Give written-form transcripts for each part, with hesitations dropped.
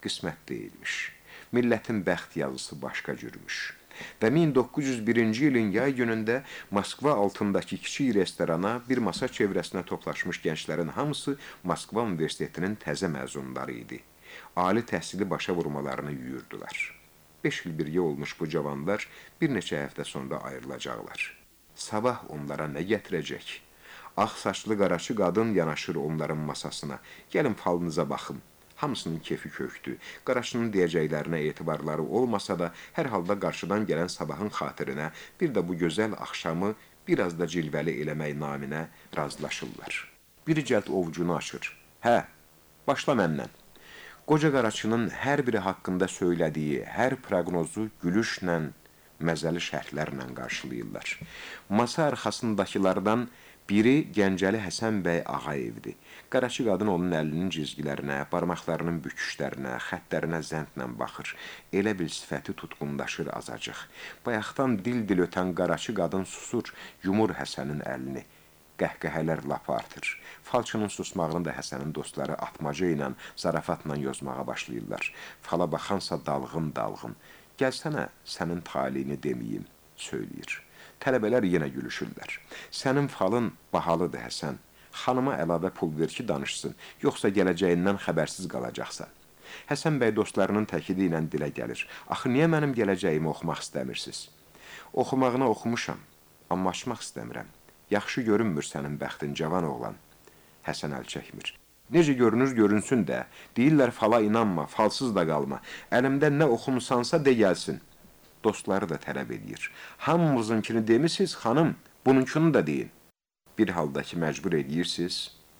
qismət deyilmiş. Millətin bəxt yazısı başqa cürmüş. Və 1901-ci ilin yay günündə Moskva altındakı kiçik restorana bir masa çevrəsinə toplaşmış gənclərin hamısı Moskva Universitetinin təzə məzunları idi. Ali təhsili başa vurmalarını yuyurdular. 5 il birgə olmuş bu cavanlar bir neçə həftə sonra ayrılacaqlar. Sabah onlara nə gətirəcək? Ağ saçlı qaraçı qadın yanaşır onların masasına. Gəlin falınıza baxın. Hamısının kefi kökdü. Qaraçının deyəcəklərinə etibarları olmasa da, hər halda qarşıdan gələn sabahın xatirinə, bir də bu gözəl axşamı biraz da cilvəli eləmək naminə razılaşırlar. Biri cəld ovucunu açır. Hə, başla məndən. Qoca qaraçının hər biri haqqında söylədiyi hər proqnozu gülüşlə, məzəli şərhlərlə qarşılayırlar. Masa arxasındakılardan biri Gəncəli Həsən bəy Ağayevdir. Qaraçı qadın onun əlinin cizgilərinə, barmaqlarının büküşlərinə, xəttlərinə zəndlə baxır. Elə bil sifəti tutqunlaşır azacıq. Bayaqdan dil-dil ötən qaraçı qadın susur, yumur Həsənin əlini. Qəhqəhələr lap artır. Falçının susmağını da Həsənin dostları atmaca ilə, zarafatla yozmağa başlayırlar. Fala baxansa dalğın-dalğın. Gəlsənə, sənin taliyini deməyim, söyləyir. Tələbələr yenə gülüşürlər. Sənin falın bahalıdır, Həsən. Xanıma əlavə pul ver ki, danışsın, yoxsa gələcəyindən xəbərsiz qalacaqsan. Həsən bəy dostlarının təkidi ilə dilə gəlir. Axı, niyə mənim gələcəyimi oxumaq istəmirsiniz? Oxumağına oxumuşam, amma açmaq istəmirəm. Yaxşı görünmür sənin bəxtin, cavan oğlan. Həsən əl çəkmir. Necə görünür, görünsün də. Deyirlər, fala inanma, falsız da qalma. Əlimdə nə oxumusansa de gəlsin. Dostları da tələb edir. Hamımızınkini demişsiniz, xanım, bununkini da deyin. Bir halda ki, məcbur edirsiniz,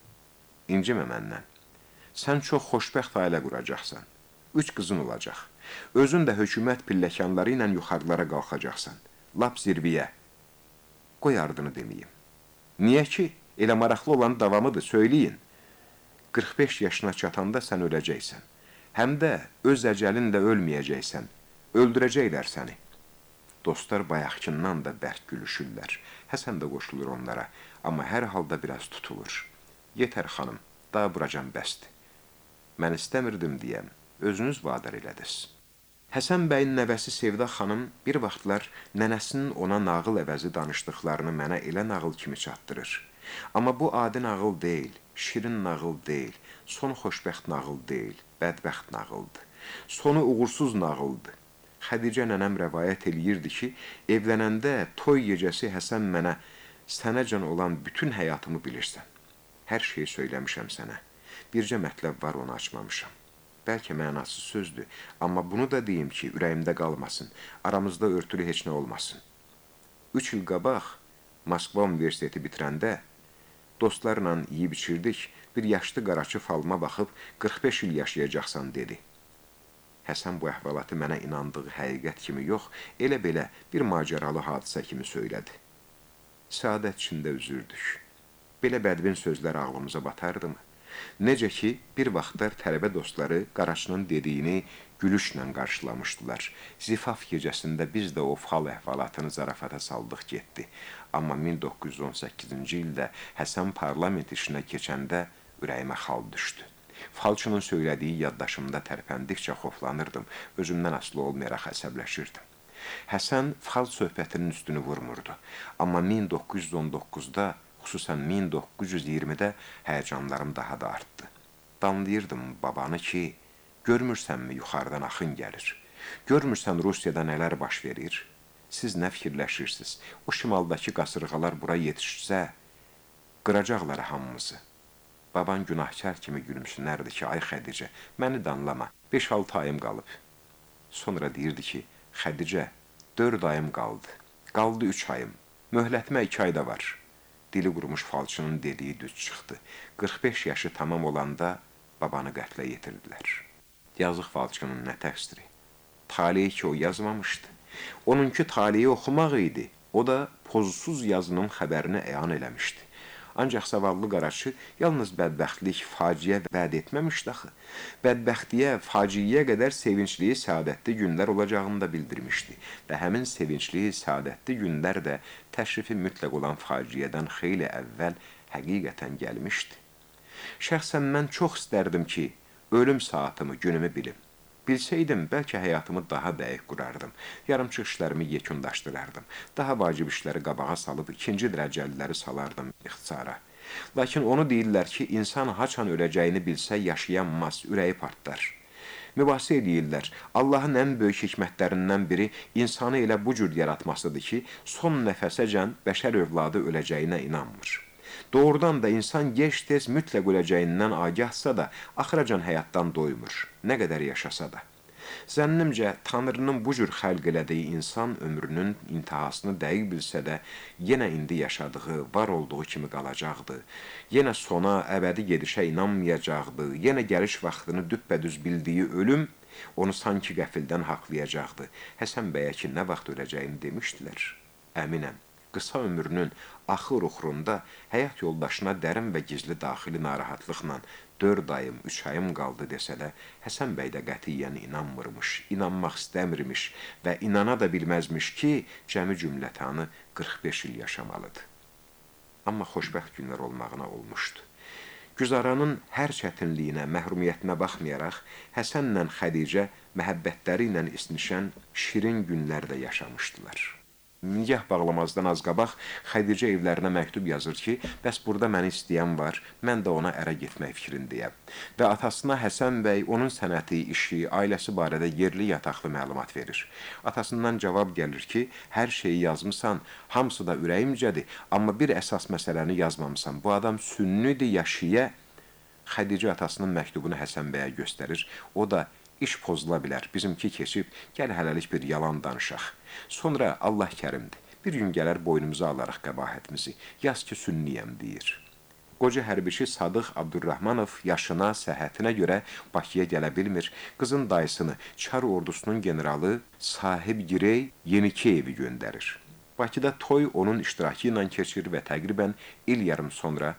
incimə məndən. Sən çox xoşbəxt ailə quracaqsan. 3 qızın olacaq. Özün də hökumət pilləkanları ilə yuxarılara qalxacaqsan. Lap zirviyə. Qoy ardını deməyim. Niyə ki? Elə maraqlı olan davamıdır, söyləyin. 45 yaşına çatanda sən öləcəksən. Həm də öz əcəlinlə ölməyəcəksən. Öldürəcəklər səni. Dostlar bayaqkindən da bərk gülüşürlər. Həsən də qoşulur onlara, amma hər halda biraz tutulur. Yetər xanım, daha buracan bəsdir. Mən istəmirdim deyəm, özünüz vadar elədiniz. Həsən bəyin nəvəsi Sevda xanım bir vaxtlar nənəsinin ona nağıl əvəzi danışdıqlarını mənə elə nağıl kimi çatdırır. Amma bu adi nağıl deyil, şirin nağıl deyil, sonu xoşbəxt nağıl deyil, bədbəxt nağıldır. Sonu uğursuz nağıldır. Xədicə nənəm rəvayət eləyirdi ki, evlənəndə toy gecəsi Həsən mənə sənəcan olan bütün həyatımı bilirsən. Hər şeyi söyləmişəm sənə. Bircə mətləb var, onu açmamışam. Bəlkə mənasız sözdür, amma bunu da deyim ki, ürəyimdə qalmasın, aramızda örtülü heç nə olmasın. 3 il qabaq Moskva Universiteti bitirəndə dostlarla yeyib içirdik, bir yaşlı qaraçı falıma baxıb 45 il yaşayacaqsan dedi. Həsən bu əhvalatı mənə inandığı həqiqət kimi yox, elə belə bir macəralı hadisə kimi söylədi. Səadət içində üzürdük. Belə bədbin sözlər ağlımıza batardımı? Necə ki, bir vaxtlar tələbə dostları qaraçının dediyini gülüşlə qarşılamışdılar. Zifaf gecəsində biz də o fal əhvalatını zarafata saldıq getdi. Amma 1918-ci ildə Həsən parlament işinə keçəndə ürəyimə xal düşdü. Falçının söylədiyi yaddaşımda tərpəndikcə xoflanırdım, özümdən asılı olmayaraq əsəbləşirdim. Həsən fal söhbətinin üstünü vurmurdu. Amma 1919-da, xüsusən 1920-də həyəcanlarım daha da artdı. Danlayırdım babanı ki, görmürsənmi yuxarıdan axın gəlir? Görmürsən Rusiyada nələr baş verir? Siz nə fikirləşirsiniz? O şimaldakı qasırğalar bura yetişsə, qıracaqlar hamımızı. Baban günahkar kimi gülümsünərdi ki, ay Xədicə, məni danlama, 5-6 ayım qalıb. Sonra deyirdi ki, Xədicə, 4 ayım qaldı, qaldı 3 ayım, möhlətimə 2 ayda var. Dili qurumuş falçının dediyi düz çıxdı. 45 yaşı tamam olanda babanı qətlə yetirdilər. Yazıq falçının nə təqsiri? Taleyi ki, o yazmamışdı. Onunki taleyi oxumaq idi, o da pozsuz yazının xəbərini əyan eləmişdi. Ancaq zavallı qaraçı yalnız bədbəxtlik, faciə vəd etməmişdi axı. Bədbəxtliyə, faciəyə qədər sevincli, səadətli günlər olacağını da bildirmişdi. Və həmin sevincli, səadətli günlər də təşrifi mütləq olan faciədən xeyli əvvəl həqiqətən gəlmişdi. Şəxsən mən çox istərdim ki, ölüm saatımı, günümü bilim. Bilsəydim, bəlkə həyatımı daha dəqiq qurardım. Yarımçıq işlərimi yekunlaşdırardım. Daha vacib işləri qabağa salıb ikinci dərəcəliləri salardım ixtisara. Lakin onu deyirlər ki, insan haçan öləcəyini bilsə yaşayanmaz, ürəyi partlar. Mübahisə edirlər. Allahın ən böyük hikmətlərindən biri insanı elə bu cür yaratmasıdır ki, son nəfəsəcən bəşər övladı öləcəyinə inanmır. Doğrudan da insan gec-tez mütləq öləcəyindən agahsa da, axıracan həyatdan doymur, nə qədər yaşasa da. Zənnimcə, Tanrının bu cür xəlq elədiyi insan ömrünün intihasını dəqiq bilsə də, yenə indi yaşadığı, var olduğu kimi qalacaqdı. Yenə sona, əbədi gedişə inanmayacaqdı. Yenə gəliş vaxtını düppədüz bildiyi ölüm onu sanki qəfildən haqlayacaqdı. Həsən bəyə ki, nə vaxt öləcəyini demişdilər. Əminəm. Qısa ömrünün axır uxurunda həyat yoldaşına dərin və gizli daxili narahatlıqla 4 ayım, 3 ayım qaldı desə də, Həsən bəy də qətiyyən inanmırmış, inanmaq istəmirmiş və inana da bilməzmiş ki, cəmi cümlətanı 45 il yaşamalıdır. Amma xoşbəxt günlər olmağına olmuşdu. Güzaranın hər çətinliyinə, məhrumiyyətinə baxmayaraq, Həsənlə Xədicə məhəbbətləri ilə isnişən şirin günlər də yaşamışdılar. Nigah bağlamazdan az qabaq Xədicə evlərinə məktub yazır ki, bəs burada məni istəyən var, mən də ona ərə getmək fikrindəyəm. Və atasına Həsən bəy onun sənəti, işi, ailəsi barədə yerli yataqlı məlumat verir. Atasından cavab gəlir ki, hər şeyi yazmısan, hamısı da ürəyimcədir, amma bir əsas məsələni yazmamısan. Bu adam sünnidir ya şiə? Xədicə atasının məktubunu Həsən bəyə göstərir. O da İş pozula bilər, bizimki keçib, gəl hələlik bir yalan danışaq. Sonra Allah kərimdir, bir gün gələr boynumuza alarıq qəbahətimizi, yaz ki sünniyəm deyir. Qoca hərbiçi Sadıq Abdurrahmanov yaşına, səhhətinə görə Bakıya gələ bilmir, qızın dayısını, Çar ordusunun generalı Sahib Girey Yenikeyevi göndərir. Bakıda toy onun iştirakı ilə keçir və təqribən il yarım sonra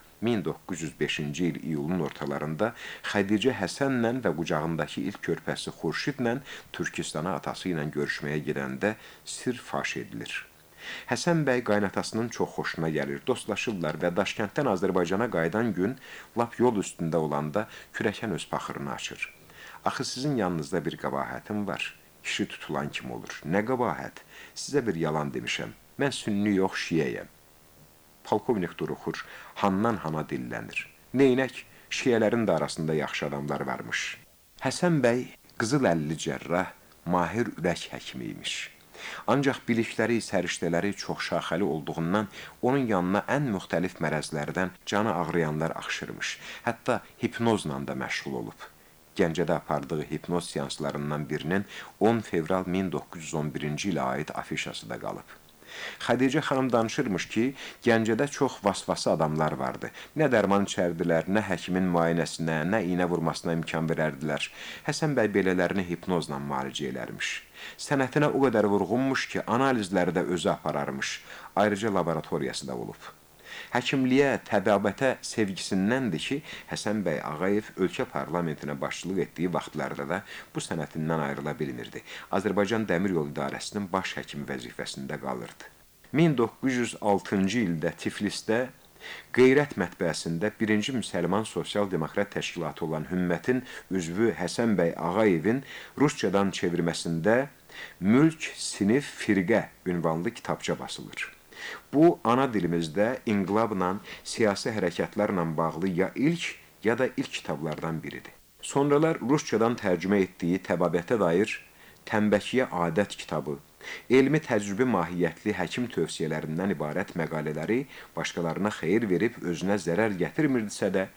1905-ci il iyulun ortalarında Xədicə Həsənlə və qucağındakı ilk körpəsi Xurşidlə Türkistana atası ilə görüşməyə gedəndə sir faş edilir. Həsən bəy qaynatasının çox xoşuna gəlir, dostlaşırlar və Daşkənddən Azərbaycana qayıdan gün lap yol üstündə olanda kürəkən öz paxırını açır. Axı sizin yanınızda bir qəbahətim var, kişi tutulan kim olur, nə qəbahət, sizə bir yalan demişəm, mən sünni yox şiyəyəm. Polkovnik duruxur, handan-hana dillənir. Neynək, şiyələrin də arasında yaxşı adamlar varmış. Həsən bəy qızıl əlli cərrah, mahir ürək həkimi imiş. Ancaq bilikləri, səriştələri çox şaxəli olduğundan onun yanına ən müxtəlif mərəzlərdən canı ağrıyanlar axşırmış. Hətta hipnozla da məşğul olub. Gəncədə apardığı hipnoz seanslarından birinin 10 fevral 1911-ci ilə aid afişası da qalıb. Xədicə xanım danışırmış ki, Gəncədə çox vasvası adamlar vardı. Nə dərman içərdilər, nə həkimin müayinəsinə, nə iynə vurmasına imkan verərdilər. Həsən bəy belələrini hipnozla müalicə elərmiş. Sənətinə o qədər vurğunmuş ki, analizləri də özü apararmış. Ayrıca laboratoriyası da olub. Həkimliyə, təbabətə sevgisinəndir ki, Həsən bəy Ağayev ölkə parlamentinə başçılıq etdiyi vaxtlarda da bu sənətindən ayrıla bilmirdi. Azərbaycan Dəmir Yolu İdarəsinin baş həkimi vəzifəsində qalırdı. 1906-cı ildə Tiflisdə Qeyrət mətbəəsində 1-ci Müsəlman Sosial-Demokrat Təşkilatı olan Hümmətin üzvü Həsən bəy Ağayevin Rusçadan çevirməsində Mülk, Sinif, Firqə ünvanlı kitabça basılır. Bu, ana dilimizdə inqilabla, siyasi hərəkətlərlə bağlı ya ilk, ya da ilk kitablardan biridir. Sonralar Rusçadan tərcümə etdiyi təbabətə dair Tənbəkiyə adət kitabı, elmi təcrübə mahiyyətli həkim tövsiyələrindən ibarət məqalələri başqalarına xeyir verib özünə zərər gətirmirdisə də,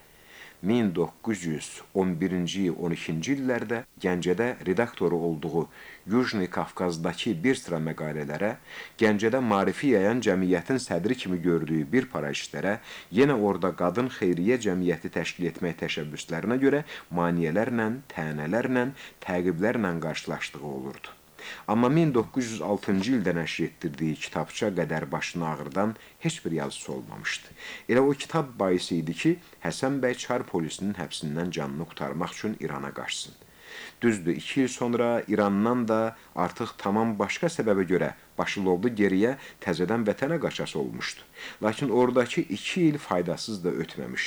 1911-ci, 12-ci illərdə Gəncədə redaktoru olduğu Yujni Kafkazdakı bir sıra məqalələrə, Gəncədə maarifi yayan cəmiyyətin sədri kimi gördüyü bir para işlərə, yenə orada qadın xeyriyyə cəmiyyəti təşkil etmək təşəbbüslərinə görə maniyələrlə, tənələrlə, təqiblərlə qarşılaşdığı olurdu. Amma 1906-cı ildə nəşr etdirdiyi kitabça qədər başını ağrıdan heç bir yazısı olmamışdı. Elə o kitab baisi idi ki, Həsən bəy Çar polisinin həbsindən canını qurtarmaq üçün İrana qaçsın. Düzdür, 2 il sonra İrandan da artıq tamam başqa səbəbə görə başılovlu geriyə təzədən vətənə qaçası olmuşdu. Lakin oradakı 2 il faydasız da ötməmişdi.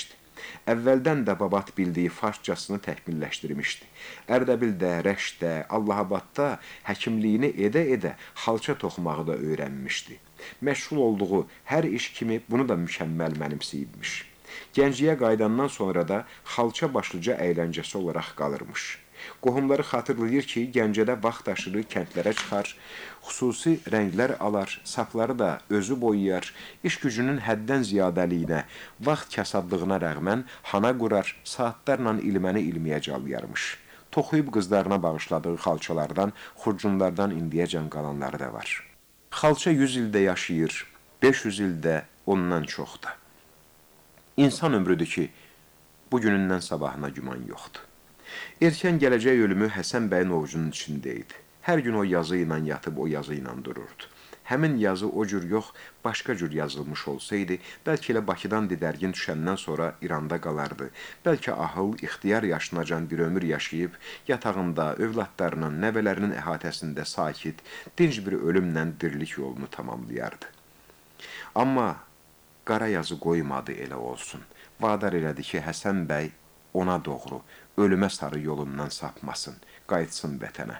Əvvəldən də Babat bildiyi farscasını təkmilləşdirmişdi. Ərdəbildə, Rəşdə, Allahabadda həkimliyini edə-edə xalça toxumağı da öyrənmişdi. Məşğul olduğu hər iş kimi bunu da mükəmməl mənimsəyibmiş. Gəncliyə qayıdandan sonra da xalça başlıca əyləncəsi olaraq qalırmış. Qohumları xatırlayır ki, Gəncədə vaxt aşırı kəndlərə çıxar, xüsusi rənglər alar, sapları da özü boyayar, iş gücünün həddən ziyadəliyinə, vaxt kasadlığına rəğmən hana qurar, saatlarla ilməni ilmiyə calyarmış. Toxuyub qızlarına bağışladığı xalçalardan, xurcunlardan indiyəcən qalanları da var. Xalça 100 ildə yaşayır, 500 ildə ondan çox da. İnsan ömrüdür ki, bugünündən sabahına güman yoxdur. Erkən gələcək ölümü Həsən bəyin ovucunun içində idi. Hər gün o yazı ilə yatıb, o yazı ilə dururdu. Həmin yazı o cür yox, başqa cür yazılmış olsaydı, bəlkə elə Bakıdan didərgin düşəndən sonra İranda qalardı. Bəlkə ahıl, ixtiyar yaşınacan bir ömür yaşayıb, yatağında, övladlarının, nəvələrinin əhatəsində sakit, dinc bir ölümlə dirilik yolunu tamamlayardı. Amma qara yazı qoymadı elə olsun. Vadar elədi ki, Həsən bəy ona doğru, ölümə sarı yolundan sapmasın, qayıtsın vətənə.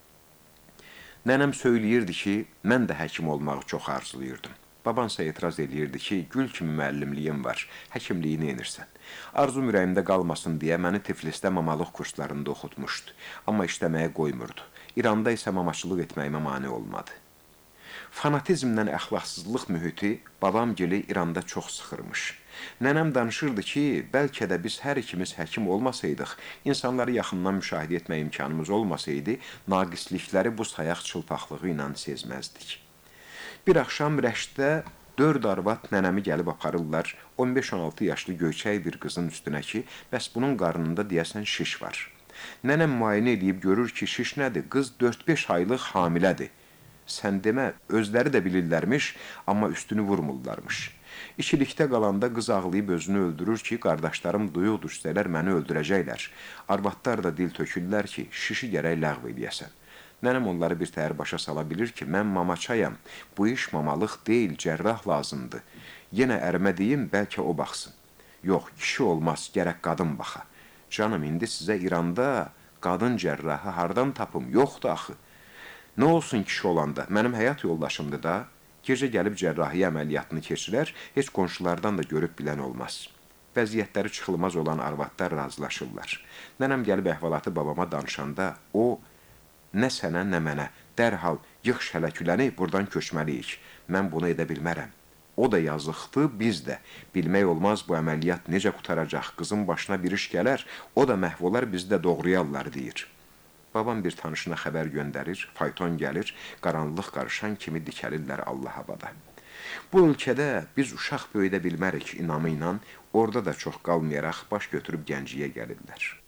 Nənəm söyləyirdi ki, mən də həkim olmağı çox arzulayırdım. Babansa etiraz edirdi ki, gül kimi müəllimliyim var, həkimliyi neynirsən? Arzum ürəyimdə qalmasın deyə məni Tiflisdə mamalıq kurslarında oxutmuşdu, amma işləməyə qoymurdu. İranda isə mamaçılıq etməyimə mane olmadı. Fanatizmdən əxlaqsızlıq mühiti babamgili İranda çox sıxırmış. Nənəm danışırdı ki, bəlkə də biz hər ikimiz həkim olmasaydıq, insanları yaxından müşahidə etmək imkanımız olmasaydı, naqislikləri bu sayaq çılpaqlığı ilə sezməzdik. Bir axşam Rəşdə 4 arvad nənəmi gəlib aparırlar 15-16 yaşlı göyçək bir qızın üstünə ki, bəs bunun qarnında deyəsən şiş var. Nənəm müayinə edib görür ki, şiş nədir? Qız 4-5 aylıq hamilədir. Sən demə, özləri də bilirlərmiş, amma üstünü vurmurlarmış. İkilikdə qalanda qız ağlayıb özünü öldürür ki, qardaşlarım duyuq düşsələr məni öldürəcəklər. Arvadlar da dil tökürlər ki, şişi gərək ləğv eləyəsən. Nənəm onları bir təhər başa sala bilir ki, mən mamaçayam, bu iş mamalıq deyil, cərrah lazımdır. Yenə ərimə deyim, bəlkə o baxsın. Yox, kişi olmaz, gərək qadın baxa. Canım, indi sizə İranda qadın cərrahı hardan tapım, yoxdur axı. Nə olsun kişi olanda, mənim həyat yoldaşımdır da, gecə gəlib cərrahiyyə əməliyyatını keçirər, heç qonşulardan da görüb bilən olmaz. Vəziyyətləri çıxılmaz olan arvadlar razılaşırlar. Nənəm gəlib əhvalatı babama danışanda, o, nə sənə, nə mənə, dərhal yığ şələküləni, buradan köçməliyik. Mən bunu edə bilmərəm. O da yazıqdır, biz də. Bilmək olmaz bu əməliyyat necə qutaracaq, qızın başına bir iş gələr, o da məhv olar, bizi də doğrayarlar, deyir. Babam bir tanışına xəbər göndərir, fayton gəlir, qaranlıq qarışan kimi dikəlirlər Allah-abada. Bu ölkədə biz uşaq böyüdə bilmərik inamı ilə, orada da çox qalmayaraq baş götürüb Gəncliyə gəlirlər.